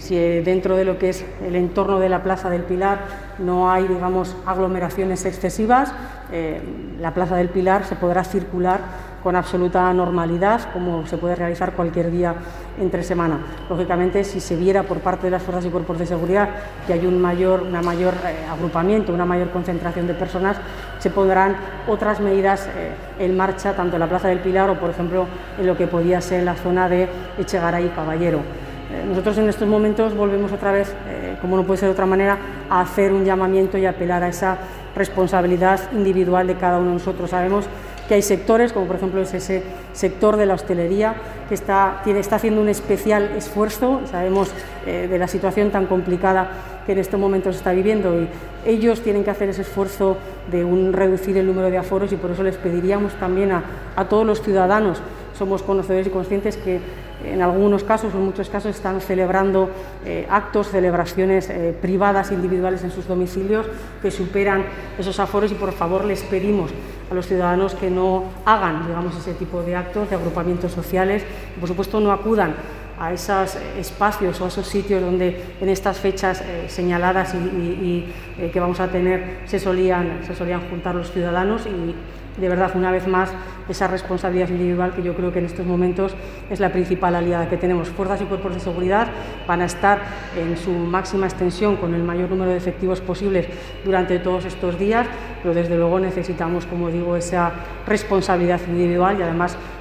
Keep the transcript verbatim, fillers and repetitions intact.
si dentro de lo que es el entorno de la Plaza del Pilar no hay, digamos, aglomeraciones excesivas, eh, la Plaza del Pilar se podrá circular con absoluta normalidad, como se puede realizar cualquier día entre semana. Lógicamente, si se viera por parte de las fuerzas y cuerpos de seguridad que hay un mayor, una mayor eh, agrupamiento, una mayor concentración de personas, se pondrán otras medidas eh, en marcha, tanto en la Plaza del Pilar o, por ejemplo, en lo que podía ser la zona de Echegaray y Caballero. Eh, nosotros en estos momentos volvemos otra vez, eh, como no puede ser de otra manera, a hacer un llamamiento y apelar a esa responsabilidad individual de cada uno de nosotros. Sabemos que hay sectores, como por ejemplo es ese sector de la hostelería, que está, tiene, está haciendo un especial esfuerzo. Sabemos eh, de la situación tan complicada que en estos momentos se está viviendo, y ellos tienen que hacer ese esfuerzo de un, reducir el número de aforos, y por eso les pediríamos también a, a todos los ciudadanos. Somos conocedores y conscientes que en algunos casos, en muchos casos, están celebrando eh, actos, celebraciones eh, privadas, individuales en sus domicilios, que superan esos aforos, y por favor les pedimos a los ciudadanos que no hagan, digamos, ese tipo de actos, de agrupamientos sociales, y por supuesto no acudan a esos espacios o a esos sitios donde en estas fechas eh, señaladas y, y, y eh, que vamos a tener se solían, se solían juntar los ciudadanos. Y de verdad, una vez más, esa responsabilidad individual, que yo creo que en estos momentos es la principal aliada que tenemos. Fuerzas y cuerpos de seguridad van a estar en su máxima extensión con el mayor número de efectivos posibles durante todos estos días, pero desde luego necesitamos, como digo, esa responsabilidad individual, y además